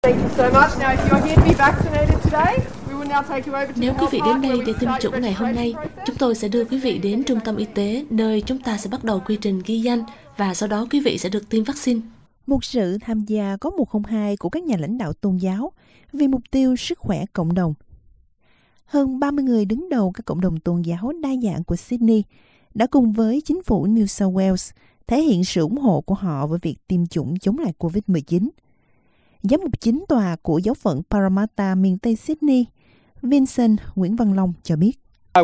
Nếu quý vị đến đây để tiêm chủng ngày hôm nay, chúng tôi sẽ đưa quý vị đến trung tâm y tế, nơi chúng ta sẽ bắt đầu quy trình ghi danh và sau đó quý vị sẽ được tiêm vaccine. Một sự tham gia có 102 của các nhà lãnh đạo tôn giáo vì mục tiêu sức khỏe cộng đồng. Hơn 30 người đứng đầu các cộng đồng tôn giáo đa dạng của Sydney đã cùng với chính phủ New South Wales thể hiện sự ủng hộ của họ với việc tiêm chủng chống lại COVID-19. Giám mục chính tòa của giáo phận Parramatta miền Tây Sydney, Vincent Nguyễn Văn Long cho biết.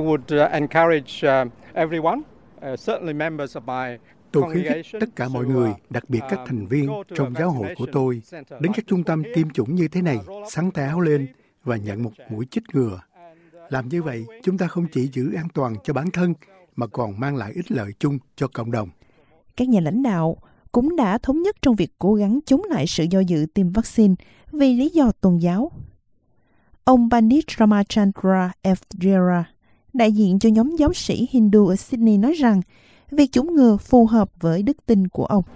Tôi khuyến khích tất cả mọi người, đặc biệt các thành viên trong giáo hội của tôi, đến các trung tâm tiêm chủng như thế này, xắn tay áo lên và nhận một mũi chích ngừa. Làm như vậy, chúng ta không chỉ giữ an toàn cho bản thân, mà còn mang lại ích lợi chung cho cộng đồng. Các nhà lãnh đạo cũng đã thống nhất trong việc cố gắng chống lại sự do dự tiêm vaccine vì lý do tôn giáo. Ông Pandit Ramachandra F. đại diện cho nhóm giáo sĩ Hindu ở Sydney nói rằng việc chủng ngừa phù hợp với đức tin của ông.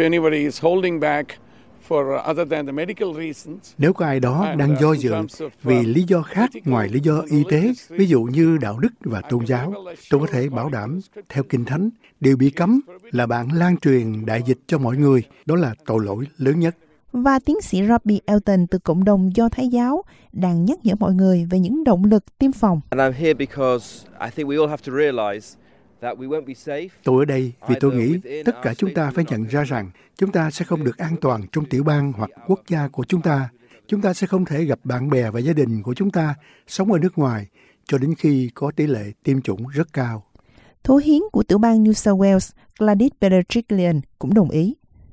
Nếu có ai đó đang do dự vì lý do khác ngoài lý do y tế, ví dụ như đạo đức và tôn giáo, tôi có thể bảo đảm, theo Kinh Thánh, điều bị cấm là bạn lan truyền đại dịch cho mọi người. Đó là tội lỗi lớn nhất. Và tiến sĩ Robbie Elton từ cộng đồng Do Thái giáo đang nhắc nhở mọi người về những động lực tiêm phòng. Tôi ở đây vì tôi nghĩ tất cả chúng ta phải nhận ra rằng chúng ta sẽ không được an toàn trong tiểu bang hoặc quốc gia của chúng ta. Chúng ta sẽ không thể gặp bạn bè và gia đình của chúng ta sống ở nước ngoài cho đến khi có tỷ lệ tiêm chủng rất cao. Thủ hiến của tiểu bang New South Wales, Gladys Berejiklian cũng đồng ý.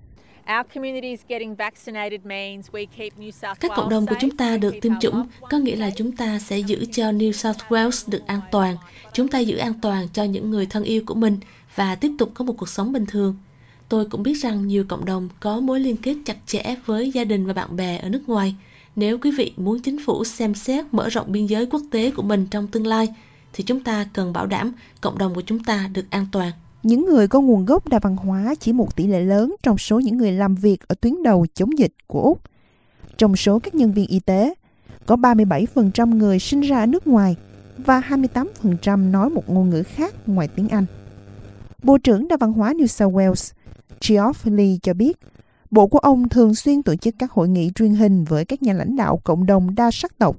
Các cộng đồng của chúng ta được tiêm chủng, có nghĩa là chúng ta sẽ giữ cho New South Wales được an toàn. Chúng ta giữ an toàn cho những người thân yêu của mình và tiếp tục có một cuộc sống bình thường. Tôi cũng biết rằng nhiều cộng đồng có mối liên kết chặt chẽ với gia đình và bạn bè ở nước ngoài. Nếu quý vị muốn chính phủ xem xét mở rộng biên giới quốc tế của mình trong tương lai, thì chúng ta cần bảo đảm cộng đồng của chúng ta được an toàn. Những người có nguồn gốc đa văn hóa chỉ một tỷ lệ lớn trong số những người làm việc ở tuyến đầu chống dịch của Úc. Trong số các nhân viên y tế, có 37% người sinh ra ở nước ngoài và 28% nói một ngôn ngữ khác ngoài tiếng Anh. Bộ trưởng đa văn hóa New South Wales, Geoff Lee cho biết, bộ của ông thường xuyên tổ chức các hội nghị truyền hình với các nhà lãnh đạo cộng đồng đa sắc tộc.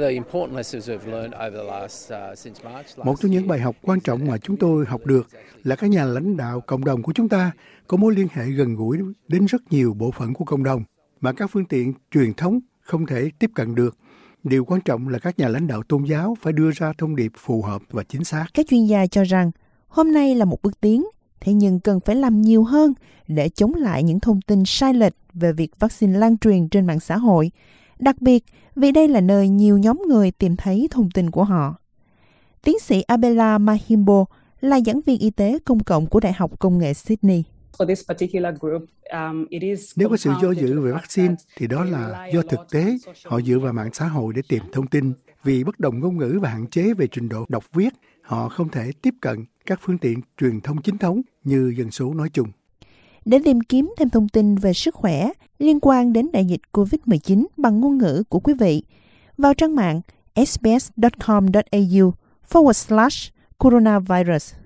Một trong những bài học quan trọng mà chúng tôi học được là các nhà lãnh đạo cộng đồng của chúng ta có mối liên hệ gần gũi đến rất nhiều bộ phận của cộng đồng mà các phương tiện truyền thống không thể tiếp cận được. Điều quan trọng là các nhà lãnh đạo tôn giáo phải đưa ra thông điệp phù hợp và chính xác. Các chuyên gia cho rằng hôm nay là một bước tiến, thế nhưng cần phải làm nhiều hơn để chống lại những thông tin sai lệch về việc vaccine lan truyền trên mạng xã hội, đặc biệt vì đây là nơi nhiều nhóm người tìm thấy thông tin của họ. Tiến sĩ Abela Mahimbo là giảng viên y tế công cộng của Đại học Công nghệ Sydney. Nếu có sự do dự về vaccine thì đó là do thực tế họ dựa vào mạng xã hội để tìm thông tin. Vì bất đồng ngôn ngữ và hạn chế về trình độ đọc viết, họ không thể tiếp cận các phương tiện truyền thông chính thống như dân số nói chung. Để tìm kiếm thêm thông tin về sức khỏe liên quan đến đại dịch COVID-19 bằng ngôn ngữ của quý vị, vào trang mạng sbs.com.au/coronavirus.